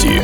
новости.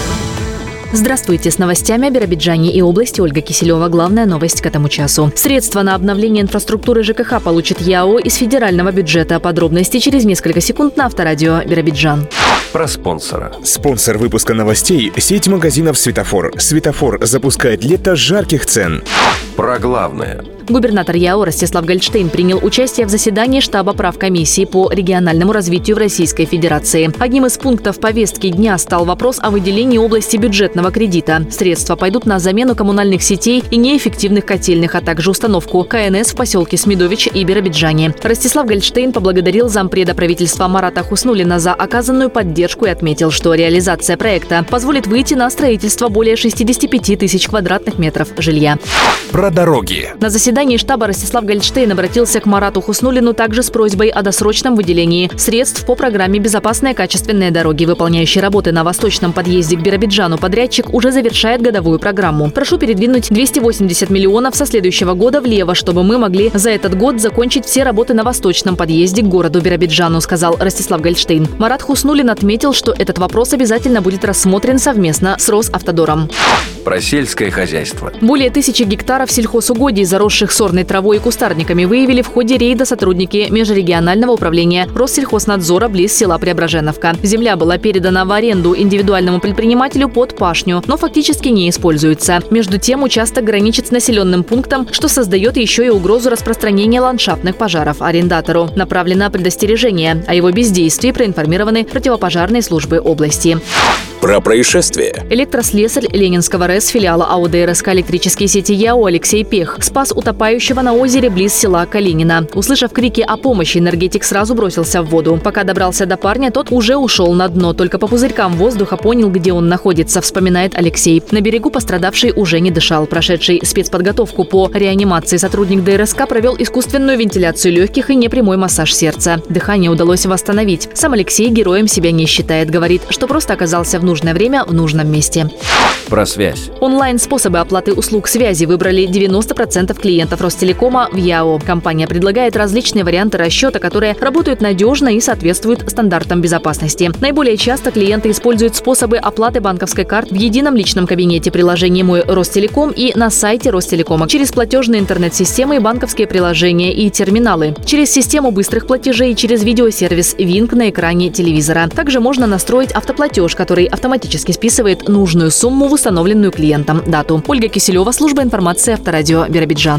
Здравствуйте, с новостями о Биробиджане и области Ольга Киселева. Главная новость к этому часу. Средства на обновление инфраструктуры ЖКХ получит ЯО из федерального бюджета. Подробности через несколько секунд на Авторадио Биробиджан. Про спонсора. Спонсор выпуска новостей – сеть магазинов «Светофор». «Светофор» запускает лето жарких цен. Про главное. Губернатор ЯО Ростислав Гольдштейн принял участие в заседании штаба правкомиссии по региональному развитию в Российской Федерации. Одним из пунктов повестки дня стал вопрос о выделении области бюджетного кредита. Средства пойдут на замену коммунальных сетей и неэффективных котельных, а также установку КНС в поселке Смедович и Биробиджане. Ростислав Гольдштейн поблагодарил зампреда правительства Марата Хуснуллина за оказанную поддержку и отметил, что реализация проекта позволит выйти на строительство более 65 тысяч квадратных метров жилья. Про дороги. На заседании штаба Ростислав Гольдштейн обратился к Марату Хуснуллину также с просьбой о досрочном выделении средств по программе «Безопасные качественные дороги». Выполняющий работы на восточном подъезде к Биробиджану подрядчик уже завершает годовую программу. Прошу передвинуть 280 миллионов со следующего года влево, чтобы мы могли за этот год закончить все работы на восточном подъезде к городу Биробиджану, сказал Ростислав Гольдштейн. Марат Хуснуллин отметил, что этот вопрос обязательно будет рассмотрен совместно с Росавтодором. Про сельское хозяйство. Более 1000 гектаров сельхозугодий, заросших сорной травой и кустарниками, выявили в ходе рейда сотрудники межрегионального управления Россельхознадзора близ села Преображеновка. Земля была передана в аренду индивидуальному предпринимателю под пашню, но фактически не используется. Между тем, участок граничит с населенным пунктом, что создает еще и угрозу распространения ландшафтных пожаров. Арендатору направлено предостережение. О его бездействии проинформированы противопожарные службы области. Про происшествие. Электрослесарь Ленинского РЭС филиала АО ДРСК «Электрические сети» ЯО Алексей Пех спас утопающего на озере близ села Калинина. Услышав крики о помощи, энергетик сразу бросился в воду. Пока добрался до парня, тот уже ушел на дно. Только по пузырькам воздуха понял, где он находится, вспоминает Алексей. На берегу пострадавший уже не дышал. Прошедший спецподготовку по реанимации сотрудник ДРСК провел искусственную вентиляцию легких и непрямой массаж сердца. Дыхание удалось восстановить. Сам Алексей героем себя не считает. Говорит, что просто оказался в нужное время в нужном месте. Про связь. Онлайн-способы оплаты услуг связи выбрали 90% клиентов Ростелекома в ЯО. Компания предлагает различные варианты расчета, которые работают надежно и соответствуют стандартам безопасности. Наиболее часто клиенты используют способы оплаты банковской карты в едином личном кабинете приложения «Мой Ростелеком» и на сайте Ростелекома, через платежные интернет-системы и банковские приложения и терминалы, через систему быстрых платежей и через видеосервис Винк на экране телевизора. Также можно настроить автоплатеж, который автоматически списывает нужную сумму в установленную клиентом дату. Ольга Киселева, служба информации Авторадио Биробиджан.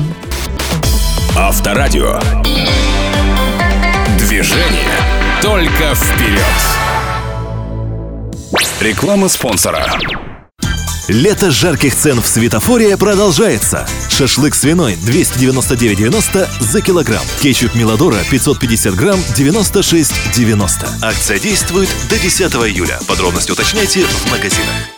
Авторадио. Движение только вперед. Реклама спонсора. Лето жарких цен в «Светофоре» продолжается. Шашлык свиной 299,90 за килограмм. Кетчуп Миладора 550 грамм 96,90. Акция действует до 10 июля. Подробности уточняйте в магазинах.